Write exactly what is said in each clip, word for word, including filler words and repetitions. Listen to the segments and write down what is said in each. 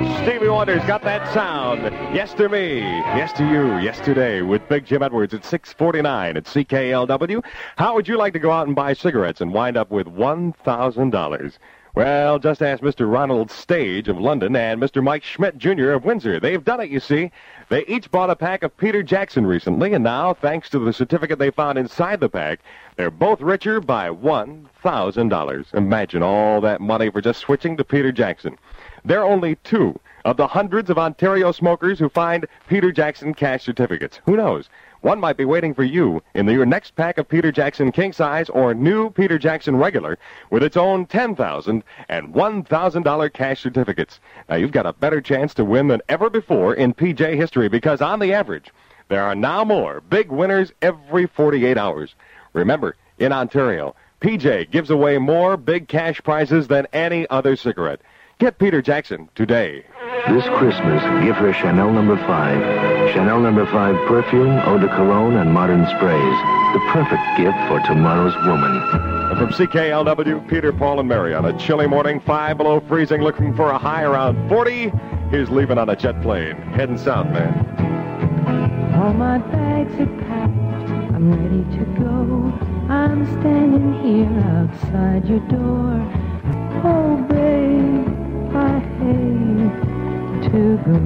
Stevie Wonder's got that sound. Yes to me, yes to you, yesterday with Big Jim Edwards at six forty-nine at C K L W. How would you like to go out and buy cigarettes and wind up with one thousand dollars? Well, just ask Mister Ronald Stage of London and Mister Mike Schmidt, Junior of Windsor. They've done it, you see. They each bought a pack of Peter Jackson recently, and now, thanks to the certificate they found inside the pack, they're both richer by one thousand dollars. Imagine all that money for just switching to Peter Jackson. They're only two of the hundreds of Ontario smokers who find Peter Jackson cash certificates. Who knows? One might be waiting for you in the, your next pack of Peter Jackson King Size or new Peter Jackson Regular with its own ten thousand dollars and one thousand dollars cash certificates. Now, you've got a better chance to win than ever before in P J history because, on the average, there are now more big winners every forty-eight hours. Remember, in Ontario, P J gives away more big cash prizes than any other cigarette. Get Peter Jackson today. This Christmas, give her Chanel number five. Chanel number five perfume, eau de cologne, and modern sprays. The perfect gift for tomorrow's woman. And from C K L W, Peter, Paul, and Mary on a chilly morning, five below freezing, looking for a high around forty. Here's leaving on a jet plane, heading south, man. All my bags are packed, I'm ready to go. I'm standing here outside your door. Oh, babe, I hate to go.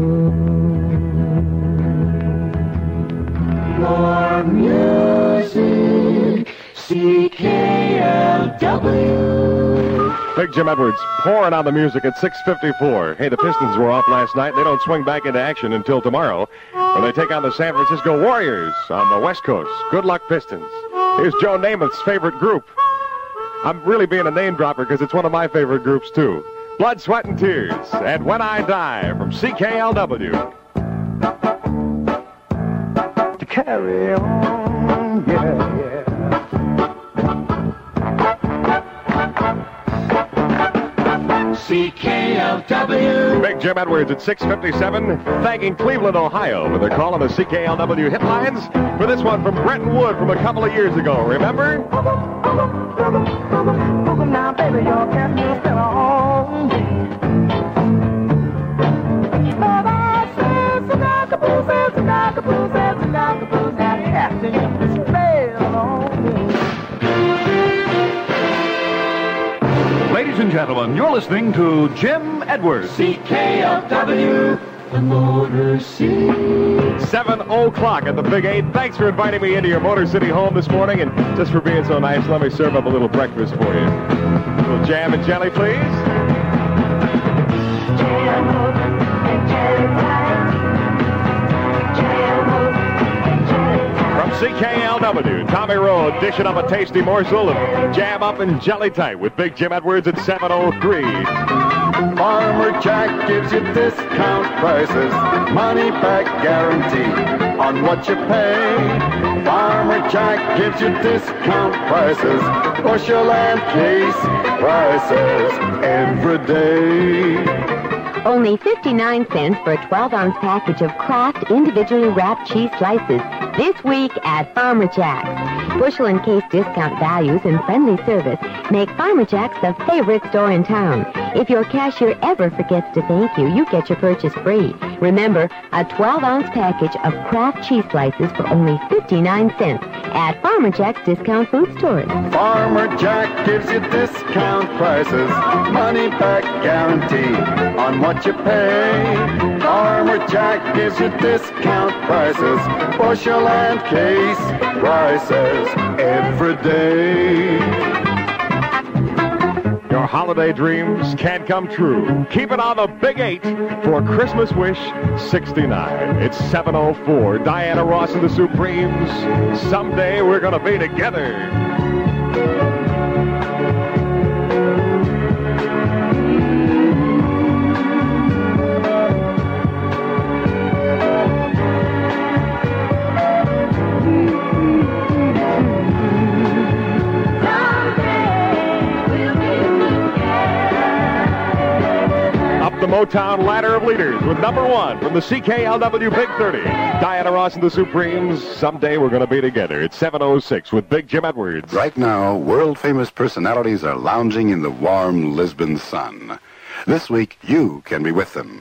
More music, C K L W. Big Jim Edwards pouring on the music at six fifty-four. Hey, the Pistons were off last night. They don't swing back into action until tomorrow when they take on the San Francisco Warriors on the West Coast. Good luck, Pistons. Here's Joe Namath's favorite group. I'm really being a name dropper because it's one of my favorite groups, too. Blood, Sweat, and Tears, and When I Die from C K L W. To carry on, yeah, yeah. C K L W. Big Jim Edwards at six fifty-seven, thanking Cleveland, Ohio, for their call on the C K L W hit lines for this one from Bretton Wood from a couple of years ago. Remember? Now, baby, your cat will still on. But I said, Sagakapoo, said, Sagakapoo, said, Sagakapoo, that captain is spell on me. Ladies and gentlemen, you're listening to Jim Edwards. C K L W, the Motor City. seven o'clock at the Big Eight. Thanks for inviting me into your Motor City home this morning, and just for being so nice, let me serve up a little breakfast for you. A little jam and jelly, please. Jam and jelly time. Jam and jelly time. From C K L W, Tommy Rowe dishing up a tasty morsel of jam up and jelly tight with Big Jim Edwards at seven oh three. Farmer Jack gives you discount prices, money back guarantee on what you pay. Farmer Jack gives you discount prices, bushel and case prices every day. Only fifty-nine cents for a twelve-ounce package of Kraft individually wrapped cheese slices this week at Farmer Jack's. Bushel and case discount values and friendly service make Farmer Jack's the favorite store in town. If your cashier ever forgets to thank you, you get your purchase free. Remember, a twelve-ounce package of Kraft cheese slices for only fifty-nine cents at Farmer Jack's discount food stores. Farmer Jack gives you discount prices, money back guarantee on what you pay. Farmer Jack gives you discount prices, bushel and case prices every day. Your holiday dreams can come true. Keep it on the Big Eight for Christmas Wish sixty-nine. It's seven oh four. Diana Ross and the Supremes. Someday we're going to be together. The Motown ladder of leaders with number one from the C K L W Big thirty. Diana Ross and the Supremes. Someday we're going to be together. It's seven oh six with Big Jim Edwards. Right now, world-famous personalities are lounging in the warm Lisbon sun. This week, you can be with them.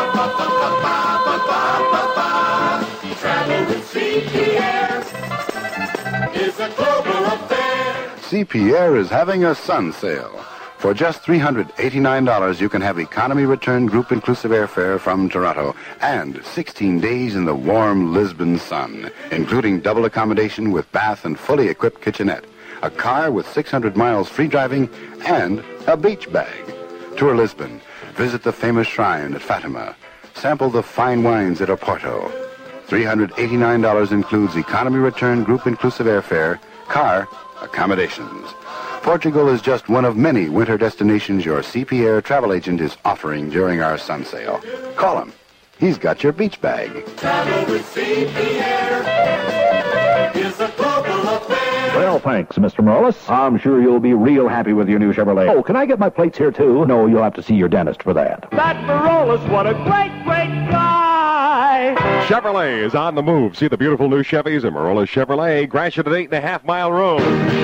Travel with C P Air is a global affair. C P Air is having a sun sale. For just three hundred eighty-nine dollars, you can have economy return group inclusive airfare from Toronto and sixteen days in the warm Lisbon sun, including double accommodation with bath and fully equipped kitchenette, a car with six hundred miles free driving, and a beach bag. Tour Lisbon. Visit the famous shrine at Fatima. Sample the fine wines at Oporto. three hundred eighty-nine dollars includes economy return group inclusive airfare, car, accommodations. Portugal is just one of many winter destinations your C P Air travel agent is offering during our sun sale. Call him. He's got your beach bag. Travel with C P Air is a global affair. Well, thanks, Mister Morales. I'm sure you'll be real happy with your new Chevrolet. Oh, can I get my plates here, too? No, you'll have to see your dentist for that. That Morales, what a great, great guy! Chevrolet is on the move. See the beautiful new Chevys at Morales Chevrolet. Gratiot at eight and a half mile road.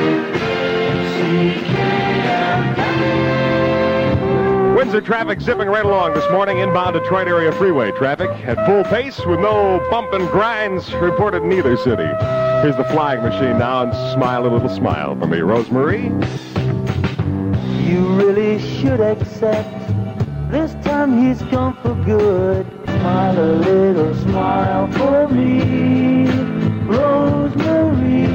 Windsor traffic zipping right along this morning. Inbound Detroit area freeway traffic at full pace with no bump and grinds reported in either city. Here's the flying machine now, and smile a little smile for me, Rosemary. You really should accept this time he's gone for good. Smile a little smile for me, Rosemary,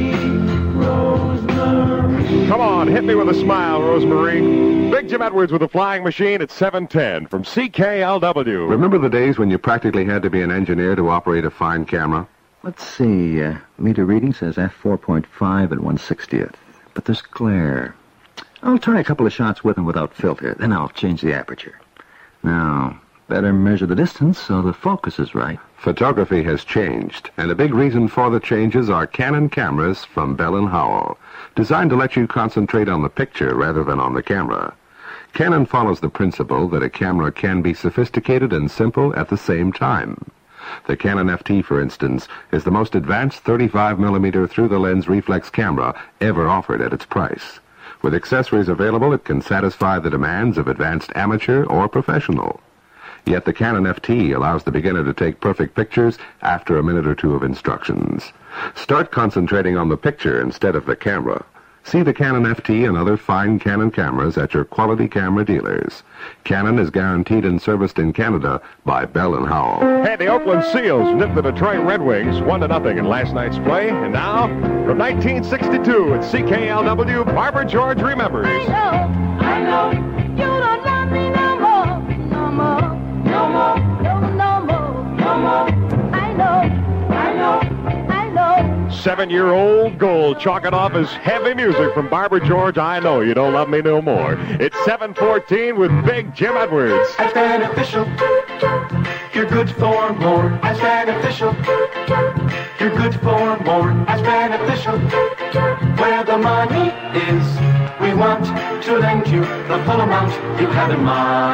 Rosemary. Come on, hit me with a smile, Rosemary. Big Jim Edwards with the flying machine at seven ten from C K L W. Remember the days when you practically had to be an engineer to operate a fine camera? Let's see. Uh, meter reading says f four point five at one sixtieth. But there's glare. I'll try a couple of shots with and without filter. Then I'll change the aperture. Now, better measure the distance so the focus is right. Photography has changed, and a big reason for the changes are Canon cameras from Bell and Howell, designed to let you concentrate on the picture rather than on the camera. Canon follows the principle that a camera can be sophisticated and simple at the same time. The Canon F T, for instance, is the most advanced thirty-five millimeter through-the-lens reflex camera ever offered at its price. With accessories available, it can satisfy the demands of advanced amateur or professional. Yet the Canon F T allows the beginner to take perfect pictures after a minute or two of instructions. Start concentrating on the picture instead of the camera. See the Canon F T and other fine Canon cameras at your quality camera dealers. Canon is guaranteed and serviced in Canada by Bell and Howell. Hey, the Oakland Seals nipped the Detroit Red Wings one to nothing in last night's play. And now, from nineteen sixty-two at C K L W, Barbara George remembers. I know, I know, you don't love me no more, no more, no more, no, no more, no more. I know, I know, I know. Seven-year-old goal, chalk it off as heavy music from Barbara George. I know you don't love me no more. It's seven fourteen with Big Jim Edwards. As beneficial, you're good for more. As beneficial, you're good for more. As beneficial, where the money is, we want to lend you the full amount you have in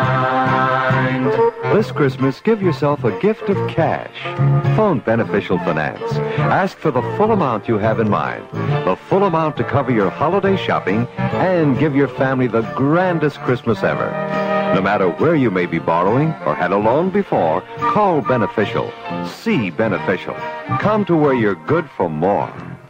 mind. This Christmas, give yourself a gift of cash. Phone Beneficial Finance. Ask for the full amount you have in mind. The full amount to cover your holiday shopping and give your family the grandest Christmas ever. No matter where you may be borrowing or had a loan before, call Beneficial. See Beneficial. Come to where you're good for more.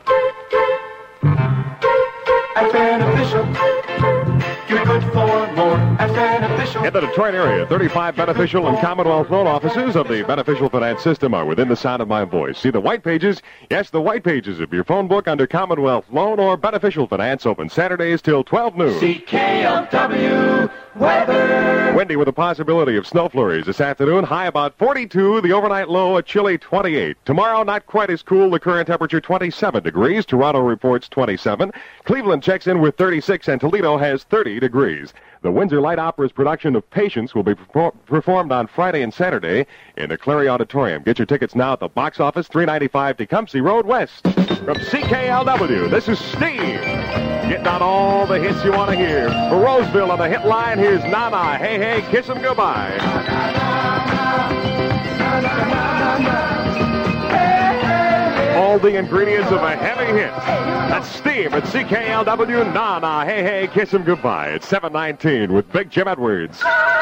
As beneficial, you're good for more. As beneficial. In the Detroit area, thirty-five Beneficial and Commonwealth loan offices of the Beneficial Finance System are within the sound of my voice. See the white pages? Yes, the white pages of your phone book under Commonwealth Loan or Beneficial Finance, open Saturdays till twelve noon. C K L W weather. Windy with a possibility of snow flurries this afternoon. High about forty-two. The overnight low a chilly twenty-eight. Tomorrow, not quite as cool. The current temperature twenty-seven degrees. Toronto reports twenty-seven. Cleveland checks in with thirty-six, and Toledo has thirty degrees. The Windsor Light Opera's production of Patience will be perfor- performed on Friday and Saturday in the Clary Auditorium. Get your tickets now at the box office, three ninety-five Tecumseh Road West. From C K L W, this is Steve. Getting on all the hits you want to hear. For Roseville on the hit line, here's Nana. Hey, hey, kiss 'em goodbye. All all the ingredients of a heavy hit. That's Steam at C K L W. Nah, nah, hey, hey, kiss him goodbye. It's seven nineteen with Big Jim Edwards.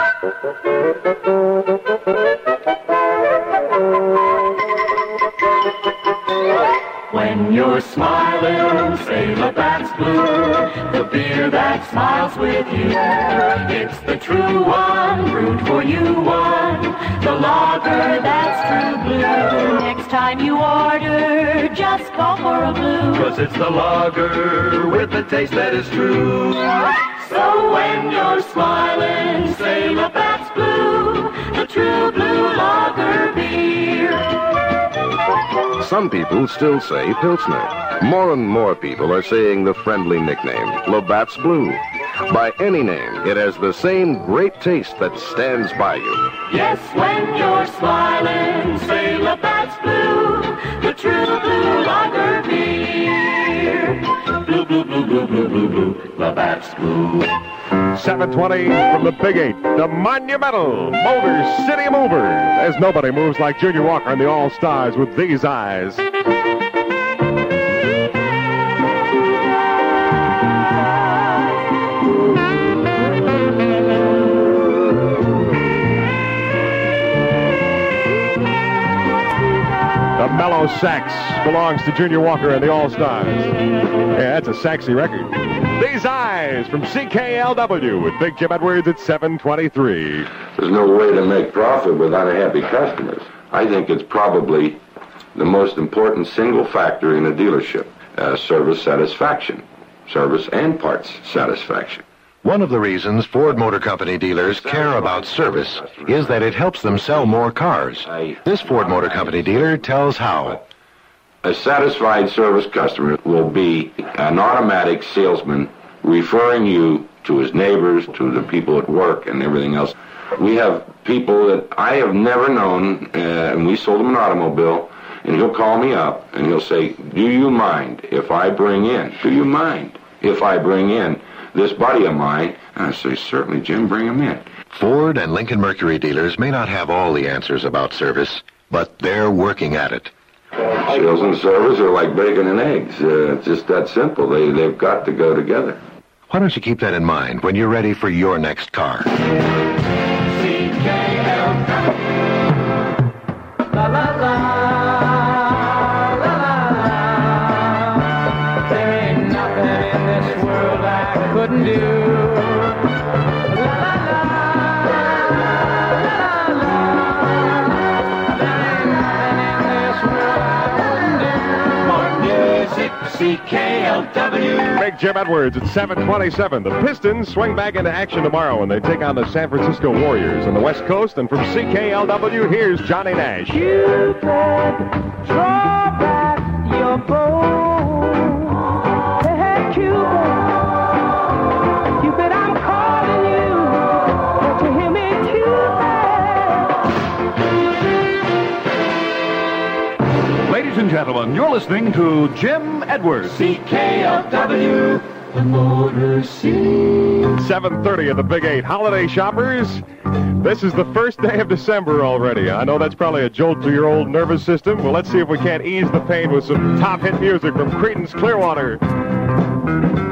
When you're smiling, say Labatt's Blue, the beer that smiles with you. It's the true one, brewed for you one, the lager that's true blue. Next time you order, just call for a blue. 'Cause it's the lager with the taste that is true. So when you're smiling, say Labatt's Blue, the true blue lager beer. Some people still say Pilsner. More and more people are saying the friendly nickname, Labatt's Blue. By any name, it has the same great taste that stands by you. Yes, when you're smiling, say Labatt's Blue, the true blue lager beer. Blue, blue, blue, blue, blue, blue, blue, Labatt's Blue. seven twenty from the Big Eight, the monumental Motor City Mover. As nobody moves like Junior Walker and the All-Stars with these eyes. The mellow sax belongs to Junior Walker and the All-Stars. Yeah, that's a sexy record. These Eyes from C K L W with Big Jim Edwards at seven twenty-three. There's no way to make profit with unhappy customers. I think it's probably the most important single factor in a dealership, uh, service satisfaction, service and parts satisfaction. One of the reasons Ford Motor Company dealers care about service is that it helps them sell more cars. This Ford Motor Company dealer tells how. A satisfied service customer will be an automatic salesman referring you to his neighbors, to the people at work, and everything else. We have people that I have never known, uh, and we sold him an automobile, and he'll call me up, and he'll say, do you mind if I bring in, do you mind if I bring in this buddy of mine? And I say, certainly, Jim, bring him in. Ford and Lincoln Mercury dealers may not have all the answers about service, but they're working at it. Sales and service are like bacon and eggs. Uh, it's just that simple. They, they've got to go together. Why don't you keep that in mind when you're ready for your next car? C K L. La la la. La la la. There ain't nothing in this world I couldn't do. La la la. La la la. There ain't nothing in this world I couldn't do. More music, C K L W. Big Jim Edwards at seven twenty-seven. The Pistons swing back into action tomorrow when they take on the San Francisco Warriors on the West Coast. And from C K L W, here's Johnny Nash. You could draw back your bow. Hey, Cuba, Cupid, I'm calling you. Don't you hear me, Cupid? Ladies and gentlemen, you're listening to Jim Edwards. C K L W, the Motor City. seven thirty at the Big Eight. Holiday shoppers, this is the first day of December already. I know that's probably a jolt to your old nervous system. Well, let's see if we can't ease the pain with some top hit music from Creedence Clearwater.